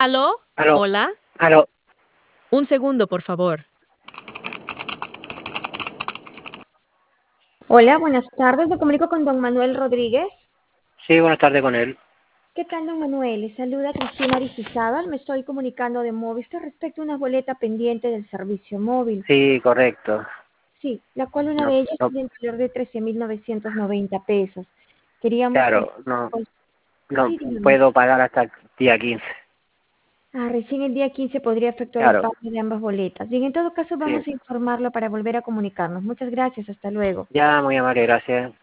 ¿Aló? Aló, ¿Hola? aló. Un segundo, por favor. Hola, buenas tardes. Me comunico con don Manuel Rodríguez. Sí, buenas tardes con él. ¿Qué tal, don Manuel? Le saluda Cristina Aristizábal. Me estoy comunicando de Movistar respecto a una boleta pendiente del servicio móvil. Sí, correcto. Sí, la cual una No, de ellas no, tiene el valor de 13.990 pesos. Queríamos claro, no, confirmar. no Sí, dígame. puedo pagar hasta el día 15. Recién el día 15 podría efectuar el Claro, pago de ambas boletas. Bien, en todo caso sí. vamos a informarlo para volver a comunicarnos. Muchas gracias. Hasta luego. Ya, muy amable, gracias.